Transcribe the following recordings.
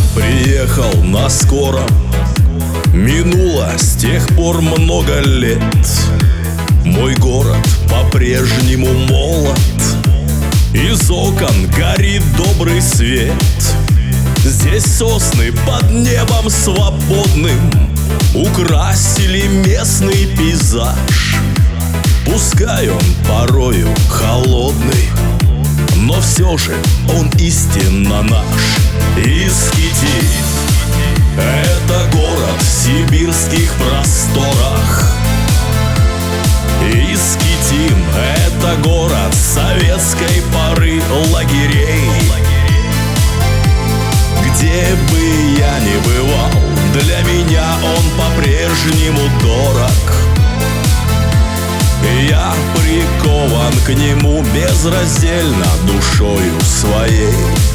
приехал на скором. Минуло с тех пор много лет. Мой город по-прежнему молод. Из окон горит добрый свет. Здесь сосны под небом свободным украсили местный пейзаж. Пускай он порою холодный, но все же он истинно наш. Искитим — это город в сибирских просторах. Искитим — это город советской поры лагерей. Где бы я ни бывал, для меня он по-прежнему дорог. Я прикован к нему безраздельно душою своей.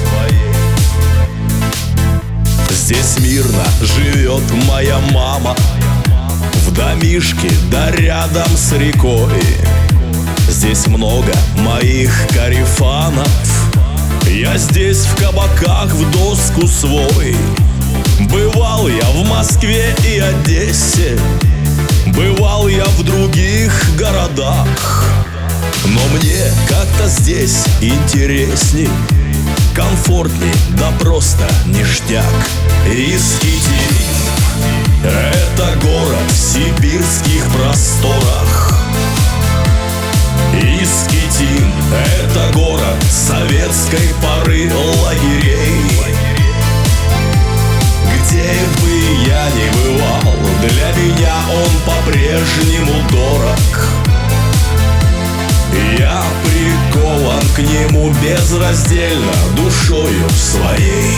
Здесь мирно живет моя мама в домишке, да рядом с рекой. Здесь много моих корефанов. Я здесь в кабаках в доску свой. Бывал я в Москве и Одессе, бывал я в других городах. Но мне как-то здесь интересней, комфортней, да просто ништяк. Искитим — это город в сибирских просторах. Искитим — это город советской поры лагерей. Где бы я ни бывал, для меня он по-прежнему дорог. Я прикован к нему безраздельно душою своей.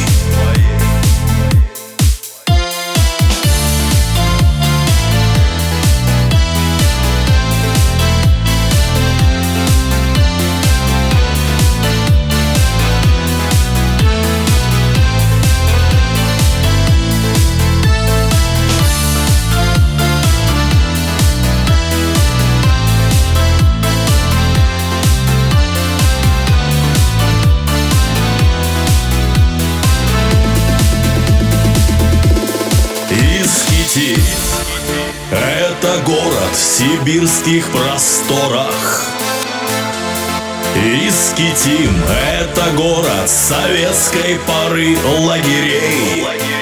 Искитим — это город в сибирских просторах. Искитим — это город советской поры лагерей.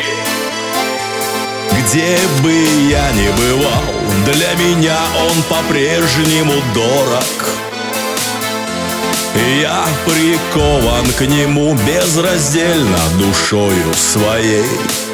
Где бы я ни бывал, для меня он по-прежнему дорог. Я прикован к нему безраздельно душою своей.